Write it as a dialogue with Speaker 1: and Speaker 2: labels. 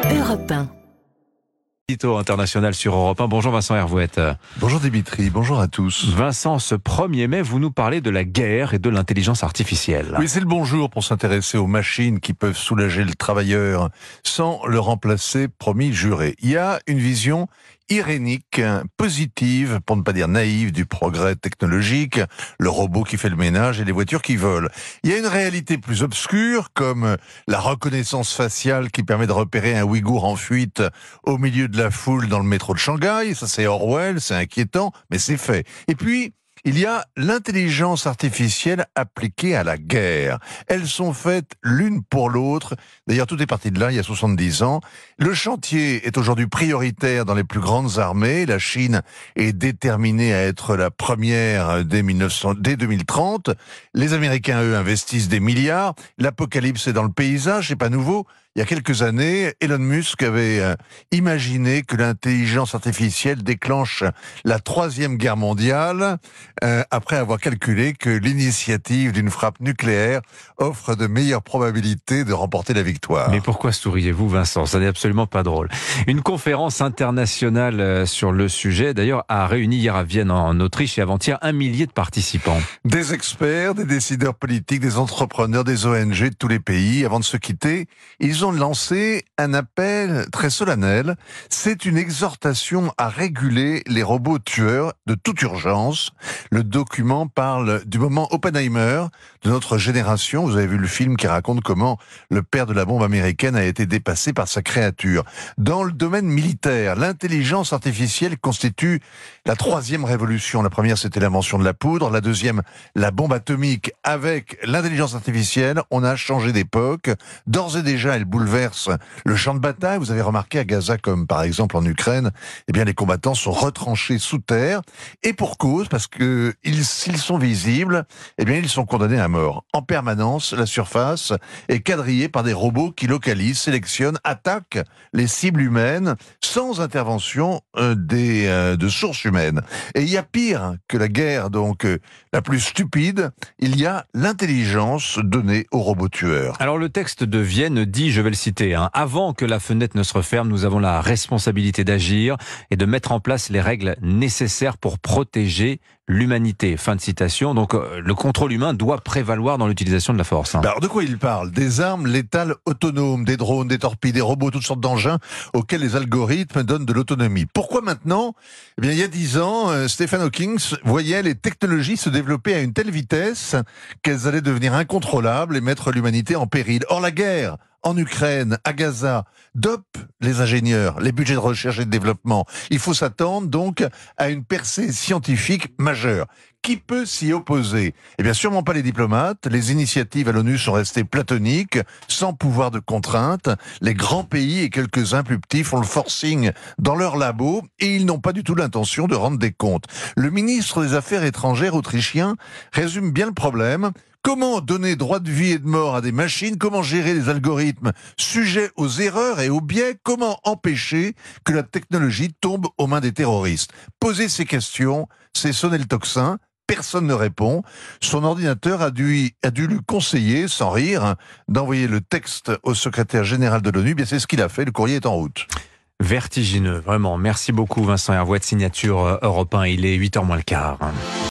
Speaker 1: Europe 1.
Speaker 2: Édito international sur Europe 1. Bonjour Vincent Hervouette.
Speaker 3: Bonjour Dimitri, bonjour à tous.
Speaker 2: Vincent, ce 1er mai, vous nous parlez de la guerre et de l'intelligence artificielle.
Speaker 3: Oui, c'est le bon jour pour s'intéresser aux machines qui peuvent soulager le travailleur sans le remplacer, promis, juré. Il y a une vision irénique, positive, pour ne pas dire naïve, du progrès technologique, le robot qui fait le ménage et les voitures qui volent. Il y a une réalité plus obscure, comme la reconnaissance faciale qui permet de repérer un Ouïghour en fuite au milieu de la foule dans le métro de Shanghai. Ça, c'est Orwell, c'est inquiétant, mais c'est fait. Et puis, il y a l'intelligence artificielle appliquée à la guerre. Elles sont faites l'une pour l'autre. D'ailleurs, tout est parti de là, il y a 70 ans. Le chantier est aujourd'hui prioritaire dans les plus grandes armées. La Chine est déterminée à être la première dès 2030. Les Américains, eux, investissent des milliards. L'apocalypse est dans le paysage, c'est pas nouveau. Il y a quelques années, Elon Musk avait imaginé que l'intelligence artificielle déclenche la Troisième Guerre mondiale après avoir calculé que l'initiative d'une frappe nucléaire offre de meilleures probabilités de remporter la victoire.
Speaker 2: Mais pourquoi souriez-vous, Vincent? Ça n'est absolument pas drôle. Une conférence internationale sur le sujet, d'ailleurs, a réuni hier à Vienne, en Autriche, et avant-hier, 1 millier de participants.
Speaker 3: Des experts, des décideurs politiques, des entrepreneurs, des ONG de tous les pays. Avant de se quitter, ils ont lancé un appel très solennel. C'est une exhortation à réguler les robots tueurs de toute urgence. Le document parle du moment Oppenheimer de notre génération. Vous avez vu le film qui raconte comment le père de la bombe américaine a été dépassé par sa créature. Dans le domaine militaire, l'intelligence artificielle constitue la troisième révolution. La première, c'était l'invention de la poudre. La deuxième, la bombe atomique. Avec l'intelligence artificielle, on a changé d'époque. D'ores et déjà, elle bouleverse le champ de bataille. Vous avez remarqué à Gaza, comme par exemple en Ukraine, eh bien les combattants sont retranchés sous terre, et pour cause, parce que s'ils sont visibles, eh bien ils sont condamnés à mort. En permanence, la surface est quadrillée par des robots qui localisent, sélectionnent, attaquent les cibles humaines sans intervention de sources humaines. Et il y a pire que la guerre, donc la plus stupide, il y a l'intelligence donnée aux robots tueurs.
Speaker 2: Alors le texte de Vienne dit, je vais le citer, avant que la fenêtre ne se referme, nous avons la responsabilité d'agir et de mettre en place les règles nécessaires pour protéger l'humanité. Fin de citation. Donc le contrôle humain doit prévaloir dans l'utilisation de la force.
Speaker 3: Alors de quoi il parle? Des armes létales autonomes, des drones, des torpilles, des robots, toutes sortes d'engins auxquels les algorithmes donnent de l'autonomie. Pourquoi maintenant? Eh bien, il y a 10 ans, Stephen Hawking voyait les technologies se développer à une telle vitesse qu'elles allaient devenir incontrôlables et mettre l'humanité en péril. Or, la guerre en Ukraine, à Gaza, dope les ingénieurs, les budgets de recherche et de développement. Il faut s'attendre donc à une percée scientifique majeure. Qui peut s'y opposer? Eh bien, sûrement pas les diplomates. Les initiatives à l'ONU sont restées platoniques, sans pouvoir de contrainte. Les grands pays et quelques-uns plus petits font le forcing dans leurs labos et ils n'ont pas du tout l'intention de rendre des comptes. Le ministre des Affaires étrangères autrichien résume bien le problème. Comment donner droit de vie et de mort à des machines? Comment gérer les algorithmes sujets aux erreurs et aux biais? Comment empêcher que la technologie tombe aux mains des terroristes? Poser ces questions, c'est sonner le tocsin. Personne ne répond. Son ordinateur a dû lui conseiller, sans rire, d'envoyer le texte au secrétaire général de l'ONU. Bien, c'est ce qu'il a fait. Le courrier est en route.
Speaker 2: Vertigineux, vraiment. Merci beaucoup Vincent Hervouette, signature Europe 1. Il est 8h moins le quart.